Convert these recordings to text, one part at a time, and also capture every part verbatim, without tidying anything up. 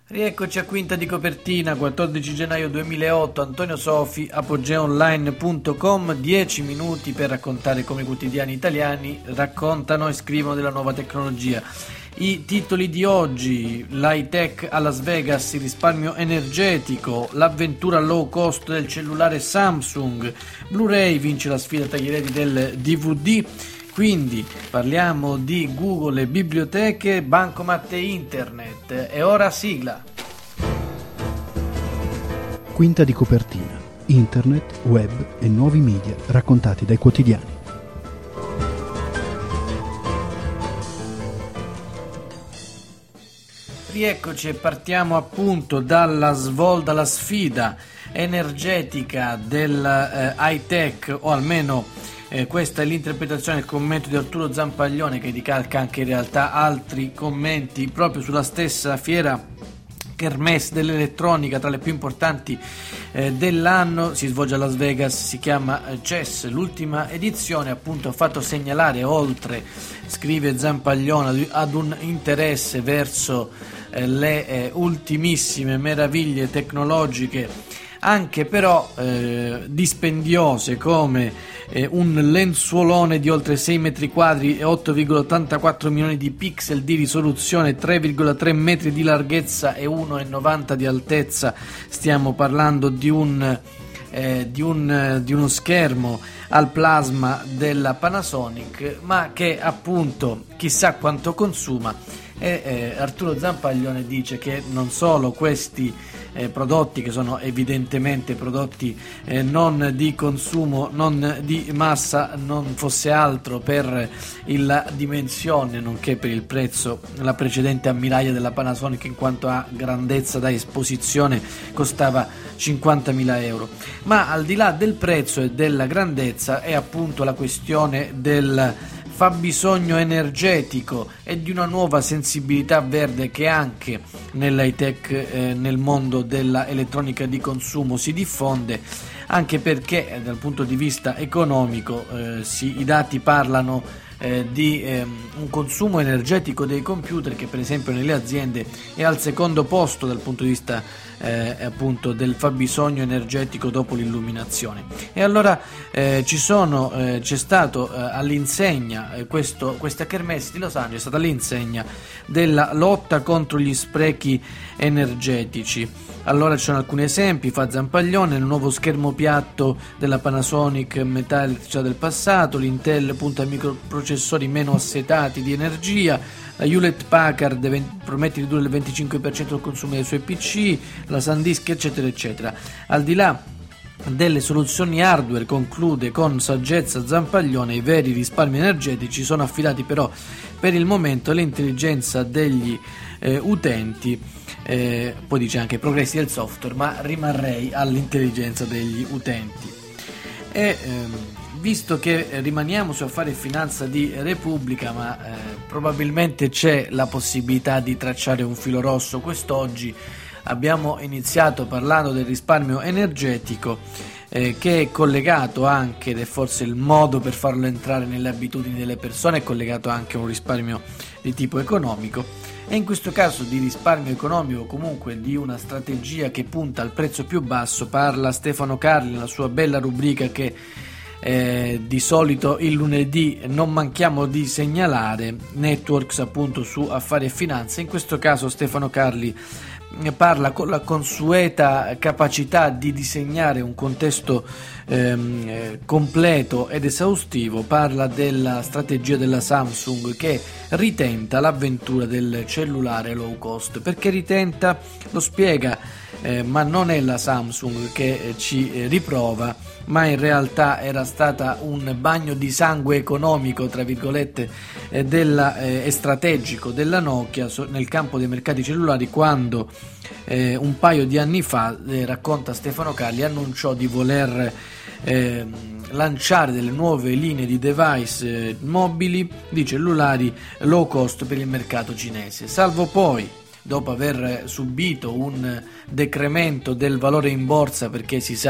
Rieccoci a Quinta di Copertina, quattordici gennaio duemilaotto, Antonio Sofi, apogeaonline punto com, dieci minuti per raccontare come i quotidiani italiani raccontano e scrivono della nuova tecnologia. I titoli di oggi: l'high tech a Las Vegas, il risparmio energetico, l'avventura low cost del cellulare Samsung, Blu-ray vince la sfida tra gli eredi del D V D. Quindi parliamo di Google e biblioteche, bancomat e internet. E ora sigla. Quinta di Copertina, internet, web e nuovi media raccontati dai quotidiani. Rieccoci e partiamo appunto dalla svolta, la sfida energetica del eh, high tech, o almeno Eh, questa è l'interpretazione e il commento di Arturo Zampaglione, che ricalca anche in realtà altri commenti proprio sulla stessa fiera Kermesse dell'elettronica, tra le più importanti eh, dell'anno. Si svolge a Las Vegas, si chiama eh, C E S. L'ultima edizione appunto ha fatto segnalare, oltre, scrive Zampaglione, ad un interesse verso eh, le eh, ultimissime meraviglie tecnologiche, anche però eh, dispendiose, come eh, un lenzuolone di oltre sei metri quadri e otto virgola ottantaquattro milioni di pixel di risoluzione, tre virgola tre metri di larghezza e uno virgola novanta di altezza. Stiamo parlando di un eh, di un di uno schermo al plasma della Panasonic, ma che appunto chissà quanto consuma. E eh, Arturo Zampaglione dice che non solo questi eh, prodotti, che sono evidentemente prodotti eh, non di consumo, non di massa, non fosse altro per la dimensione nonché per il prezzo, la precedente ammiraglia della Panasonic in quanto a grandezza da esposizione costava cinquantamila euro, ma al di là del prezzo e della grandezza è appunto la questione del fabbisogno energetico e di una nuova sensibilità verde che anche nell'high tech, eh, nel mondo della elettronica di consumo si diffonde, anche perché eh, dal punto di vista economico eh, si, i dati parlano eh, di eh, un consumo energetico dei computer che per esempio nelle aziende è al secondo posto dal punto di vista Eh, appunto del fabbisogno energetico dopo l'illuminazione. E allora eh, ci sono eh, c'è stato eh, all'insegna eh, questo, questa Kermesse di Los Angeles è stata all'insegna della lotta contro gli sprechi energetici. Allora ci sono alcuni esempi, fa Zampaglione: il nuovo schermo piatto della Panasonic, metà elettricità del passato, l'Intel punta a microprocessori meno assetati di energia, la Hewlett Packard promette di ridurre il venticinque per cento del consumo dei suoi P C, la SanDisk, eccetera eccetera. Al di là delle soluzioni hardware, conclude con saggezza Zampaglione, i veri risparmi energetici sono affidati però per il momento all'intelligenza degli eh, utenti, eh, poi dice anche progressi del software, ma rimarrei all'intelligenza degli utenti. E ehm, visto che rimaniamo su Affari e Finanza di Repubblica, ma eh, probabilmente c'è la possibilità di tracciare un filo rosso, quest'oggi abbiamo iniziato parlando del risparmio energetico, eh, che è collegato anche, ed è forse il modo per farlo entrare nelle abitudini delle persone, è collegato anche a un risparmio di tipo economico, e in questo caso di risparmio economico, comunque di una strategia che punta al prezzo più basso, parla Stefano Carli nella sua bella rubrica che Eh, di solito il lunedì non manchiamo di segnalare, Networks, appunto, su Affari e Finanza. In questo caso Stefano Carli parla con la consueta capacità di disegnare un contesto ehm, eh, completo ed esaustivo. Parla della strategia della Samsung, che ritenta l'avventura del cellulare low cost. Perché ritenta? Lo spiega, eh, ma non è la Samsung che eh, ci eh, riprova, ma in realtà era stata un bagno di sangue economico, tra virgolette, eh, della, eh, e strategico della Nokia so, nel campo dei mercati cellulari, quando eh, un paio di anni fa, eh, racconta Stefano Carli, annunciò di voler eh, lanciare delle nuove linee di device eh, mobili di cellulari low cost per il mercato cinese, salvo poi, dopo aver subito un decremento del valore in borsa, perché si sa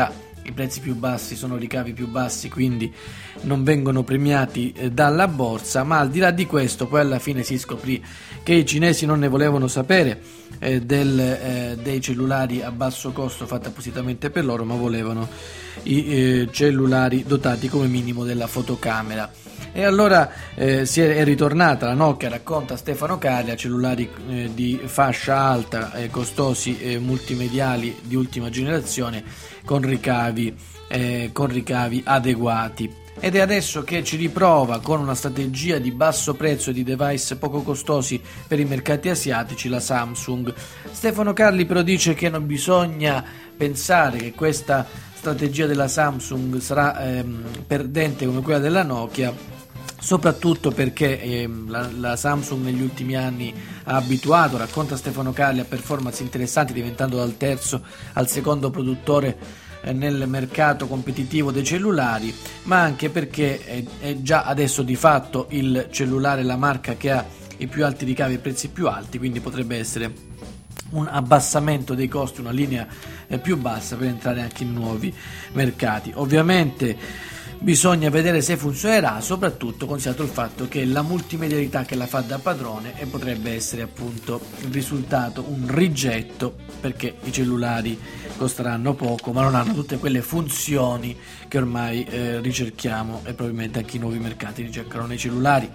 i prezzi più bassi sono ricavi più bassi, quindi non vengono premiati eh, dalla borsa. Ma al di là di questo, poi alla fine si scoprì che i cinesi non ne volevano sapere eh, del, eh, dei cellulari a basso costo fatti appositamente per loro, ma volevano i eh, cellulari dotati come minimo della fotocamera. E allora eh, si è, è ritornata la Nokia, racconta Stefano Caria, cellulari eh, di fascia alta, eh, costosi, eh, multimediali di ultima generazione, con ricavi, eh, con ricavi adeguati. Ed è adesso che ci riprova con una strategia di basso prezzo e di device poco costosi per i mercati asiatici la Samsung. Stefano Carli però dice che non bisogna pensare che questa strategia della Samsung sarà ehm, perdente come quella della Nokia, soprattutto perché eh, la, la Samsung negli ultimi anni ha abituato, racconta Stefano Carli, a performance interessanti, diventando dal terzo al secondo produttore eh, nel mercato competitivo dei cellulari, ma anche perché è, è già adesso di fatto il cellulare la marca che ha i più alti ricavi e prezzi più alti, quindi potrebbe essere un abbassamento dei costi, una linea eh, più bassa per entrare anche in nuovi mercati. Ovviamente bisogna vedere se funzionerà, soprattutto considerato il fatto che la multimedialità che la fa da padrone e potrebbe essere appunto il risultato un rigetto, perché i cellulari costeranno poco ma non hanno tutte quelle funzioni che ormai eh, ricerchiamo e probabilmente anche i nuovi mercati ricercano nei cellulari.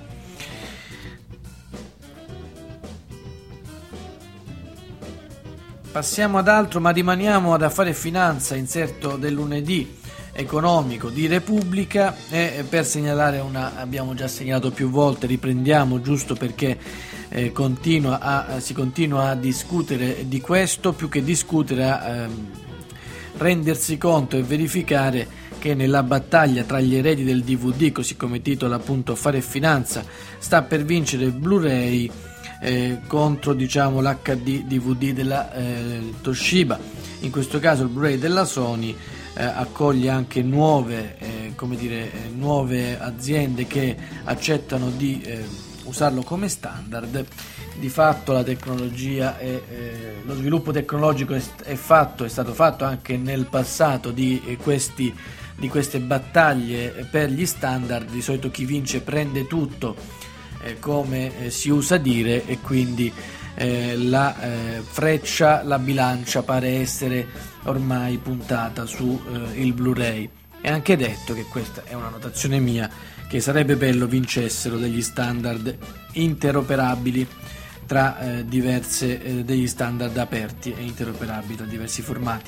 Passiamo ad altro, ma rimaniamo ad affari e finanza, inserto del lunedì economico di Repubblica, e per segnalare una, abbiamo già segnalato più volte, riprendiamo giusto perché eh, continua a, si continua a discutere di questo, più che discutere a ehm, rendersi conto e verificare che nella battaglia tra gli eredi del D V D, così come titola appunto Affari e Finanza, sta per vincere il Blu-ray eh, contro diciamo l'H D D V D della eh, Toshiba. In questo caso il Blu-ray della Sony Eh, accoglie anche nuove, eh, come dire, eh, nuove aziende che accettano di eh, usarlo come standard. Di fatto la tecnologia è, eh, lo sviluppo tecnologico è, è fatto, è stato fatto anche nel passato di, eh, questi, di queste battaglie per gli standard. Di solito chi vince prende tutto, eh, come eh, si usa dire, e quindi eh, la eh, freccia, la bilancia pare essere ormai puntata su eh, il Blu-ray. È anche detto, che questa è una notazione mia, che sarebbe bello vincessero degli standard interoperabili tra eh, diverse eh, degli standard aperti e interoperabili tra diversi formati.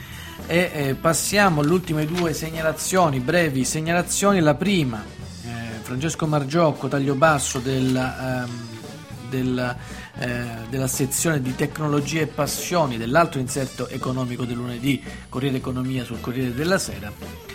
E eh, passiamo alle ultime due segnalazioni, brevi segnalazioni. La prima, eh, Francesco Margiocco, taglio basso della ehm, della, eh, della sezione di tecnologie e passioni dell'altro inserto economico del lunedì, Corriere Economia sul Corriere della Sera.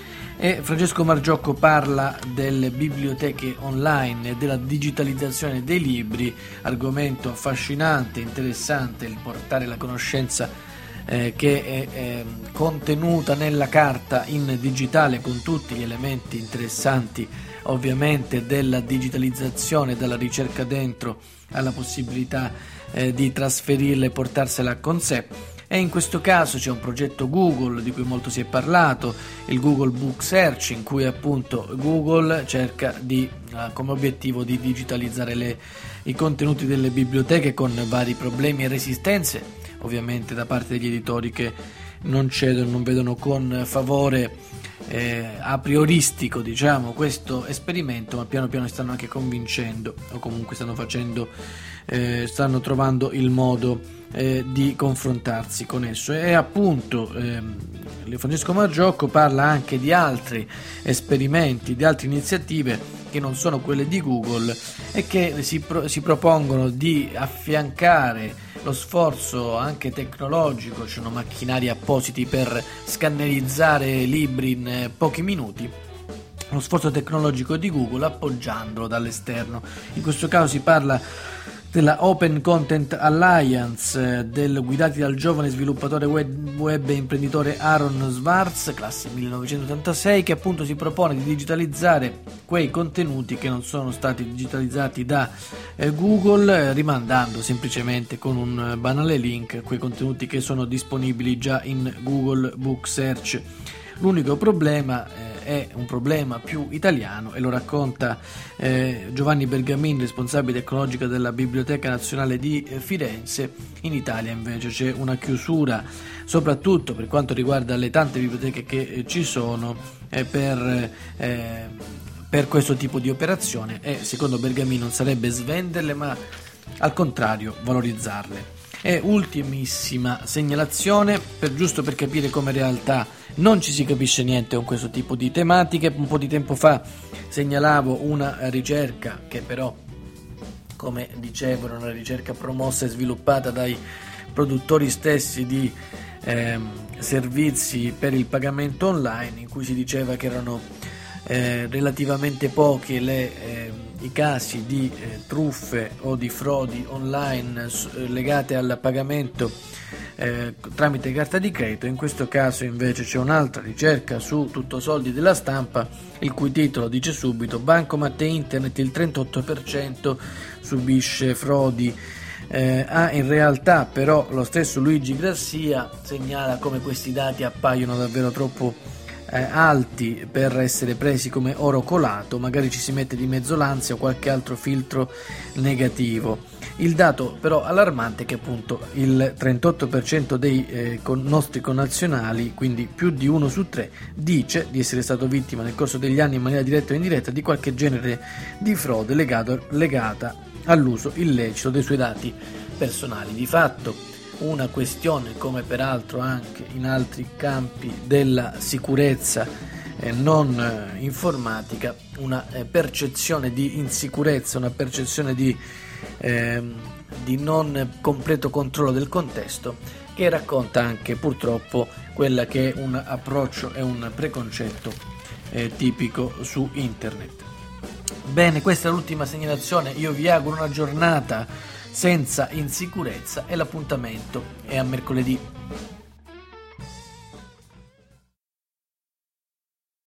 E Francesco Margiocco parla delle biblioteche online e della digitalizzazione dei libri, argomento affascinante, interessante, il portare la conoscenza eh, che è eh, contenuta nella carta in digitale, con tutti gli elementi interessanti ovviamente della digitalizzazione, dalla ricerca dentro alla possibilità eh, di trasferirla e portarsela con sé. E in questo caso c'è un progetto Google di cui molto si è parlato, il Google Book Search, in cui appunto Google cerca di, uh, come obiettivo di digitalizzare le, i contenuti delle biblioteche, con vari problemi e resistenze ovviamente da parte degli editori che non cedono, non vedono con favore eh, a prioristico diciamo questo esperimento, ma piano piano stanno anche convincendo, o comunque stanno facendo eh, stanno trovando il modo eh, di confrontarsi con esso. E appunto ehm, Francesco Margiocco parla anche di altri esperimenti, di altre iniziative che non sono quelle di Google e che si, pro- si propongono di affiancare lo sforzo anche tecnologico. Ci sono macchinari appositi per scannerizzare libri in pochi minuti, lo sforzo tecnologico di Google appoggiandolo dall'esterno. In questo caso si parla della Open Content Alliance, del guidati dal giovane sviluppatore web, web e imprenditore Aaron Swartz, classe millenovecentottantasei, che appunto si propone di digitalizzare quei contenuti che non sono stati digitalizzati da eh, Google, rimandando semplicemente con un banale link quei contenuti che sono disponibili già in Google Book Search. L'unico problema eh, è un problema più italiano e lo racconta eh, Giovanni Bergamin, responsabile tecnologica della Biblioteca Nazionale di eh, Firenze. In Italia invece c'è una chiusura, soprattutto per quanto riguarda le tante biblioteche che eh, ci sono eh, per, eh, per questo tipo di operazione, e secondo Bergamin non sarebbe svenderle ma al contrario valorizzarle. E ultimissima segnalazione, per giusto per capire come in realtà non ci si capisce niente con questo tipo di tematiche. Un po' di tempo fa segnalavo una ricerca che però, come dicevo, era una ricerca promossa e sviluppata dai produttori stessi di eh, servizi per il pagamento online, in cui si diceva che erano eh, relativamente pochi le eh, i casi di eh, truffe o di frodi online eh, legate al pagamento eh, tramite carta di credito. In questo caso invece c'è un'altra ricerca su Tuttosoldi della Stampa, il cui titolo dice subito: Bancomat e internet, il trentotto per cento subisce frodi. Eh, ah, in realtà però lo stesso Luigi Grassia segnala come questi dati appaiono davvero troppo Eh, alti per essere presi come oro colato. Magari ci si mette di mezzo l'ansia o qualche altro filtro negativo. Il dato però allarmante è che appunto il trentotto per cento dei eh, con nostri connazionali, quindi più di uno su tre, dice di essere stato vittima nel corso degli anni in maniera diretta o indiretta di qualche genere di frode legato, legata all'uso illecito dei suoi dati personali. Di fatto una questione, come peraltro anche in altri campi della sicurezza eh, non eh, informatica, una eh, percezione di insicurezza, una percezione di, eh, di non completo controllo del contesto, che racconta anche purtroppo quella che è un approccio e un preconcetto eh, tipico su internet. Bene, questa è l'ultima segnalazione. Io vi auguro una giornata senza insicurezza e l'appuntamento è a mercoledì.